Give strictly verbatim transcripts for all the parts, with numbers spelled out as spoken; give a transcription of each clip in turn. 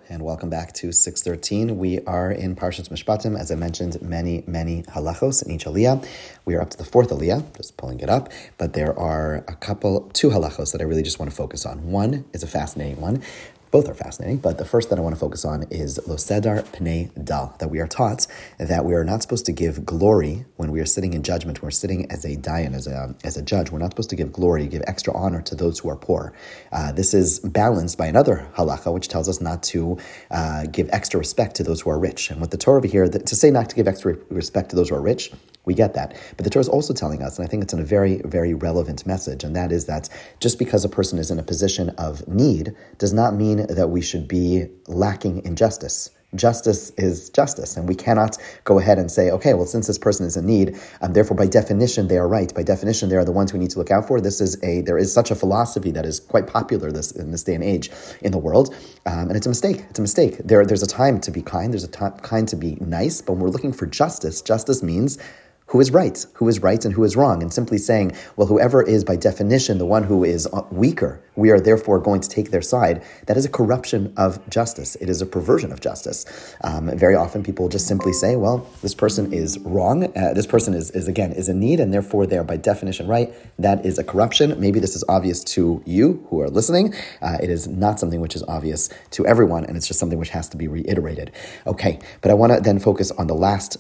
and welcome back to six thirteen. We are in Parshas Mishpatim, as I mentioned, many, many halachos in each aliyah. We are up to the fourth aliyah, just pulling it up, but there are a couple, two halachos that I really just want to focus on. One is a fascinating one. Both are fascinating, but the first that I want to focus on is Lo Sedar Pnei Dal, that we are taught that we are not supposed to give glory when we are sitting in judgment, when we're sitting as a dayan, as a as a judge. We're not supposed to give glory, give extra honor to those who are poor. Uh, this is balanced by another halacha, which tells us not to uh, give extra respect to those who are rich. And what the Torah over here, to say not to give extra respect to those who are rich, we get that. But the Torah is also telling us, and I think it's in a very, very relevant message, and that is that just because a person is in a position of need does not mean that we should be lacking in justice. Justice is justice, and we cannot go ahead and say, okay, well, since this person is in need, um, therefore, by definition, they are right. By definition, they are the ones we need to look out for. This is a there is such a philosophy that is quite popular this in this day and age in the world, um, and it's a mistake. It's a mistake. There, there's a time to be kind. There's a time kind to be nice, but when we're looking for justice, justice means who is right, who is right and who is wrong, and simply saying, well, whoever is by definition the one who is weaker, we are therefore going to take their side. That is a corruption of justice. It is a perversion of justice. Um, very often people just simply say, well, this person is wrong. Uh, this person is, is, again, is in need, and therefore they are by definition right. That is a corruption. Maybe this is obvious to you who are listening. Uh, it is not something which is obvious to everyone, and it's just something which has to be reiterated. Okay, but I want to then focus on the last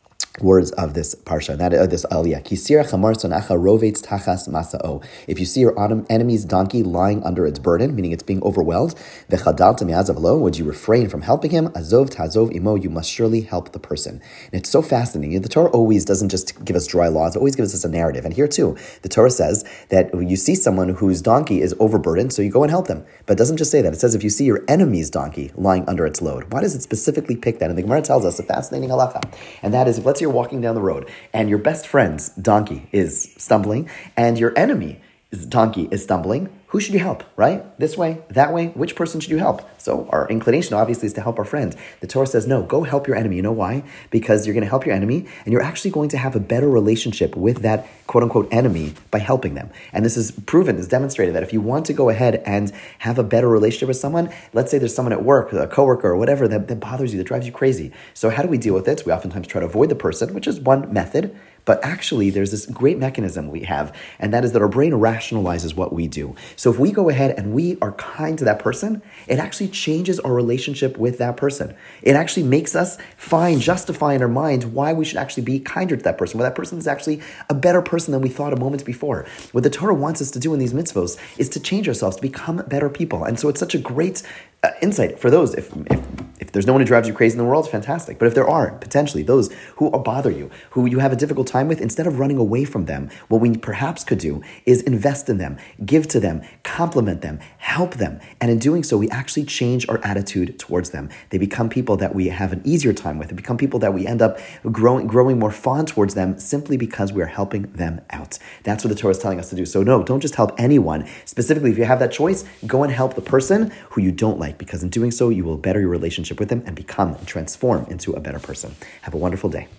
words of this parsha, that of this aliyah. Kisira chamar sonacha rovetz tachas masao. If you see your enemy's donkey lying under its burden, meaning it's being overwhelmed, vechadalta mi'azav lo, would you refrain from helping him? Azov tazov imo, you must surely help the person. And it's so fascinating. The Torah always doesn't just give us dry laws; it always gives us a narrative. And here too, the Torah says that you see someone whose donkey is overburdened, so you go and help them. But it doesn't just say that. It says if you see your enemy's donkey lying under its load. Why does it specifically pick that? And the Gemara tells us a fascinating halacha, and that is if let's say you're walking down the road and your best friend's donkey is stumbling and your enemy's donkey is stumbling, who should you help, right? This way, that way, which person should you help? So our inclination obviously is to help our friend. The Torah says, no, go help your enemy. You know why? Because you're going to help your enemy and you're actually going to have a better relationship with that quote unquote enemy by helping them. And this is proven, is demonstrated that if you want to go ahead and have a better relationship with someone, let's say there's someone at work, a coworker or whatever that, that bothers you, that drives you crazy. So how do we deal with it? We oftentimes try to avoid the person, which is one method. But actually, there's this great mechanism we have, and that is that our brain rationalizes what we do. So if we go ahead and we are kind to that person, it actually changes our relationship with that person. It actually makes us find, justify in our mind why we should actually be kinder to that person, where that person is actually a better person than we thought a moment before. What the Torah wants us to do in these mitzvos is to change ourselves, to become better people. And so it's such a great uh, insight for those, if, if If there's no one who drives you crazy in the world, fantastic. But if there are, potentially, those who bother you, who you have a difficult time with, instead of running away from them, what we perhaps could do is invest in them, give to them, compliment them, help them. And in doing so, we actually change our attitude towards them. They become people that we have an easier time with. They become people that we end up growing, growing more fond towards them simply because we are helping them out. That's what the Torah is telling us to do. So no, don't just help anyone. Specifically, if you have that choice, go and help the person who you don't like, because in doing so, you will better your relationship with them and become and transform into a better person. Have a wonderful day.